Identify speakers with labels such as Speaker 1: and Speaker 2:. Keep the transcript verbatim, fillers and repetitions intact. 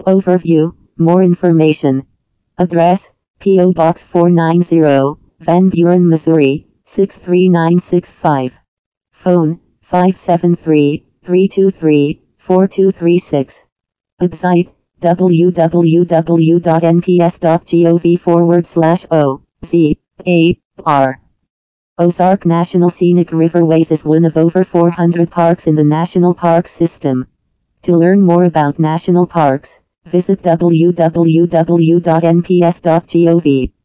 Speaker 1: Overview, more information. Address, P O Box four ninety, Van Buren, Missouri, six three nine six five. Phone, five seven three, three two three, four two three six. Website, w w w dot n p s dot gov forward slash o z a r. Ozark National Scenic Riverways is one of over four hundred parks in the National Park System. To learn more about national parks, visit w w w dot n p s dot gov.